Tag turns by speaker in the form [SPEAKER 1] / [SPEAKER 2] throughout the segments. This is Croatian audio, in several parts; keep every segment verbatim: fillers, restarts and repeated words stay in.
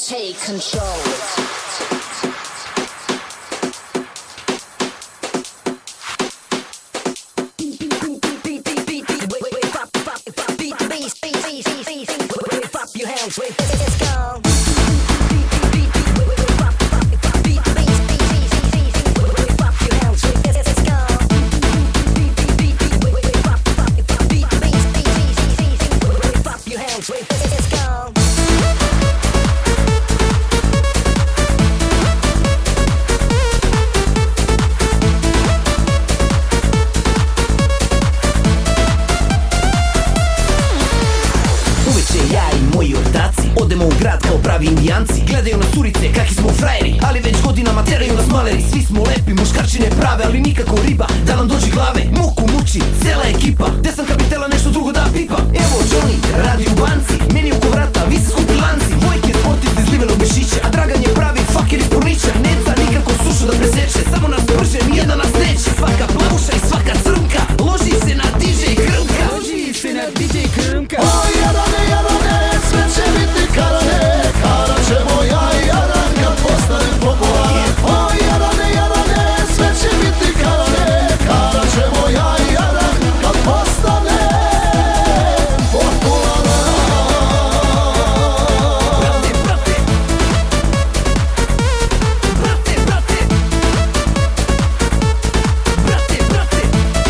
[SPEAKER 1] Take control.
[SPEAKER 2] Odemo u grad kao pravi indijanci. Gledaju nas curice kakvi smo frajeri, ali već godinama teraju nas maleri. Svi smo lepi, muškarčine prave, ali nikako riba da nam dođe glave. Muku muči cela ekipa, gde sam kapitela nešto drugo da pipa. Evo Johnny radi u banci, meni oko vrata vi se skupi lanci. Vojke sportice iz livenog mišića, a Dragan je pravi faker iz Pornića. Neca nikako sušu da preseče, samo nas brže, nijedna nas neće. Svaka plavuša i svaka crnka loži se na D J Krmka.
[SPEAKER 3] Loži se na D J Krmka.
[SPEAKER 4] O Jarane, Jarane, sve će biti karane. Karat ćemo ja i Jaran kad postanem popularan. O Jarane, Jarane, sve će biti karane. Karat ćemo ja i Jaran kad postanem popularan.
[SPEAKER 2] Brate, brate, brate, brate, brate, brate.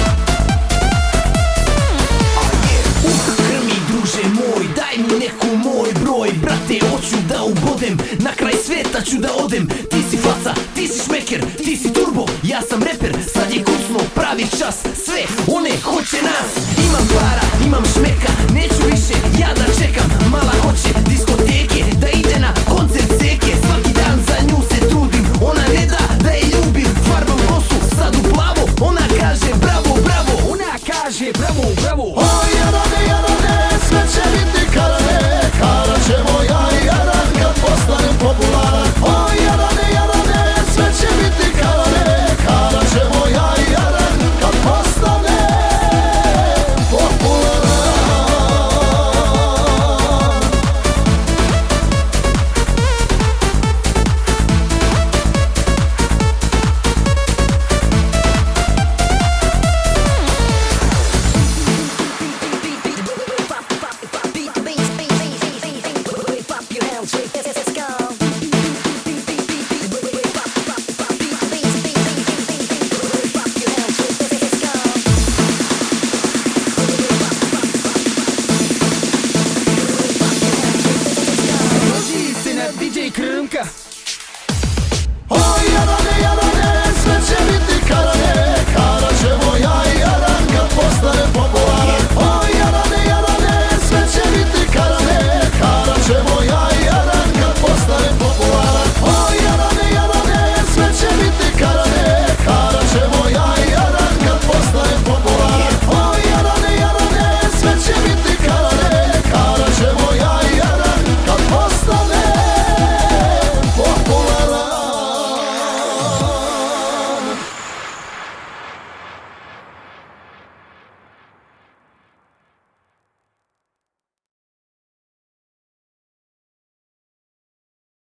[SPEAKER 2] Uh, Krmi druže moj, daj mi neku moj broj. Brate, hoću da ubodem, na kraj sveta ću da odem. Ti si faca, ti si šmeker, ti si turbo, ja sam reper. Sad je kucno pravi čas, sve one hoće nas. Imam para, imam šmeka, neću više ja da čekam. Mala hoće diskoteke, da ide na koncert seke. Svaki dan za nju se trudim, ona ne da da je ljubim. Farbam kosu, sad u plavo, ona kaže bravo, bravo.
[SPEAKER 3] Ona kaže bravo, bravo.
[SPEAKER 4] O Jarane, Jarane, sve će biti karane. Karat ćemo ja i Jaran kad postanem popularan. O Jarane, Jarane, sve će biti karane. Karat ćemo ja i Jaran kad postanem popularan.
[SPEAKER 3] Loži se na D J Krmka.